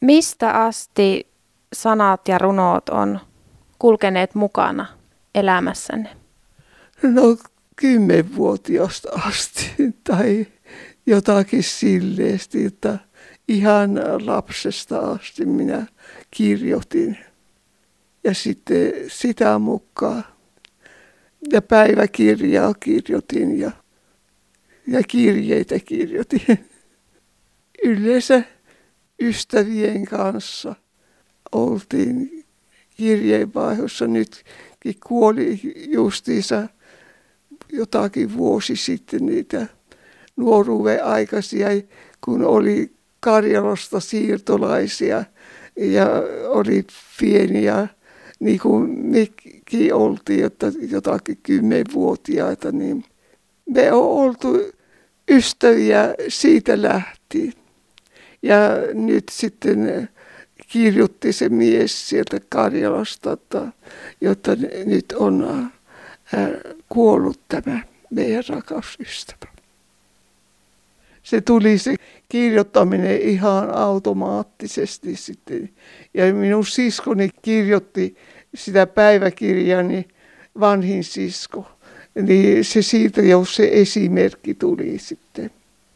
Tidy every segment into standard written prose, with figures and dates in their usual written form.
Mistä asti sanat ja runot on kulkeneet mukana elämässänne? No 10-vuotiaasta asti tai jotakin silleesti, että ihan lapsesta asti minä kirjoitin. Ja sitten sitä mukaan. Ja päiväkirjaa kirjoitin ja kirjeitä kirjoitin. Yleensä ystävien kanssa oltiin kirjeenvaihdossa. Nytkin kuoli justiinsa jotakin vuosi sitten niitä nuoruuden aikaisia, kun oli Karjalasta siirtolaisia ja oli pieniä, niin kuin mekin oltiin, että jotakin 10-vuotiaita, niin me on oltu ystäviä siitä lähtien. Ja nyt sitten kirjoitti se mies sieltä Karjalasta, jotta nyt on kuollut tämä meidän rakas ystävä. Se tuli se kirjoittaminen ihan automaattisesti sitten. Ja minun siskoni kirjoitti sitä päiväkirjani, vanhin sisko. Niin se siitä jo se esimerkki tuli sitten.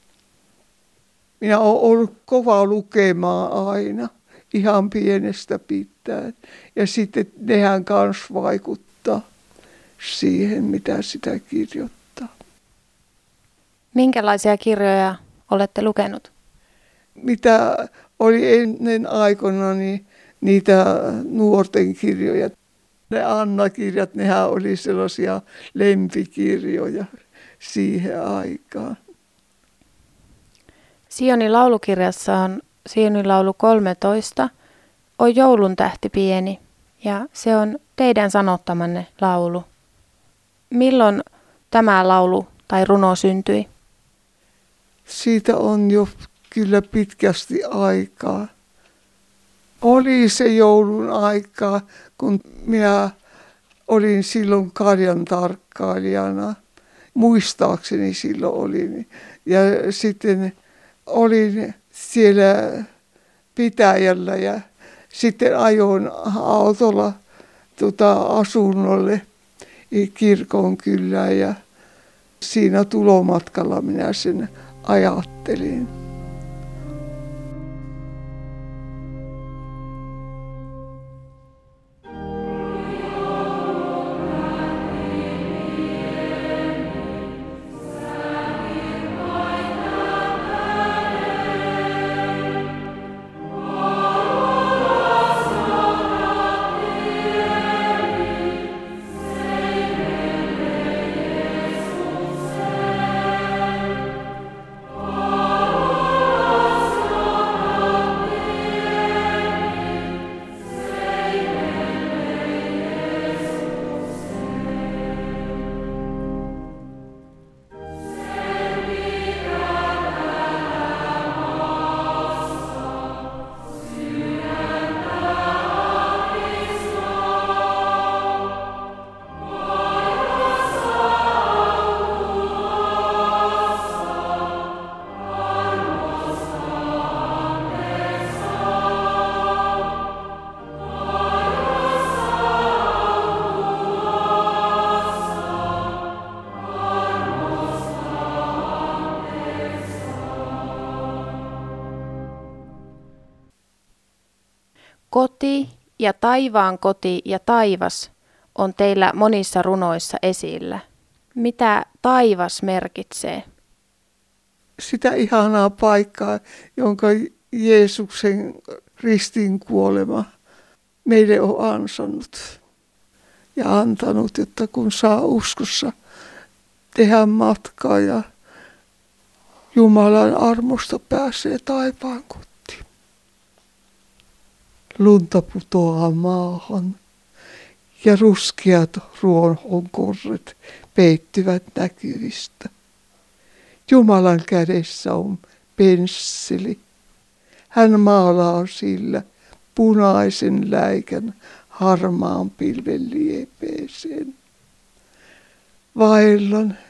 Minä olen ollut kova lukemaan aina, ihan pienestä pitäen. Ja sitten nehän kanssa vaikuttaa siihen, mitä sitä kirjoittaa. Minkälaisia kirjoja olette lukenut? Mitä oli ennen aikana, niin niitä nuorten kirjoja. Ne Anna-kirjat, nehän oli sellaisia lempikirjoja siihen aikaan. Sionin laulukirjassa on Sionin laulu 13, on joulun tähti pieni, ja se on teidän sanottamanne laulu. Milloin tämä laulu tai runo syntyi? Siitä on jo kyllä pitkästi aikaa. Oli se joulun aikaa, kun minä olin silloin karjan tarkkailijana. Muistaakseni silloin olin. Ja sitten olin siellä pitäjällä ja sitten ajoin autolla asunnolle kirkon kylään ja siinä tulomatkalla minä sen ajattelin. Koti ja taivaan koti ja taivas on teillä monissa runoissa esillä. Mitä taivas merkitsee? Sitä ihanaa paikkaa, jonka Jeesuksen ristin kuolema meille on ansannut ja antanut, jotta kun saa uskossa tehdä matkaa ja Jumalan armosta pääsee taivaan kotiin. Lunta putoaa maahan ja ruskeat ruohonkorret peittyvät näkyvistä. Jumalan kädessä on pensseli. Hän maalaa sillä punaisen läikän harmaan pilven liepeeseen. Vaellan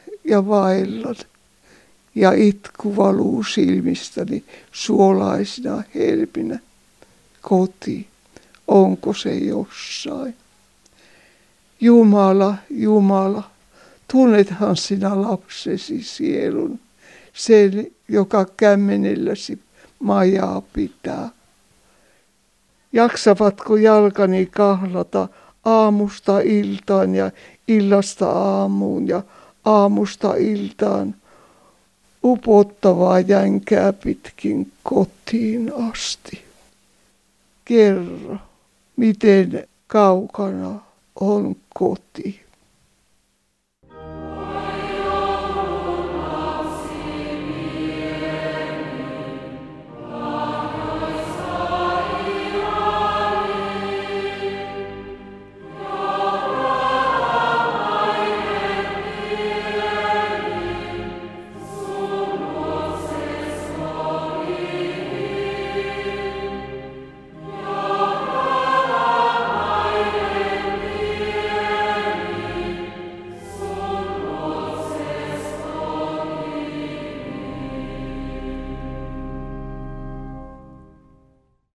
ja itku valuu silmistäni suolaisina helminä. koti, onko se jossain. Jumala, Jumala, tunnethan sinä lapsesi sielun, sen, joka kämmenelläsi majaa pitää. Jaksavatko jalkani kahlata aamusta iltaan ja illasta aamuun ja aamusta iltaan upottavaa jänkää pitkin kotiin asti? Kerro, miten kaukana on koti?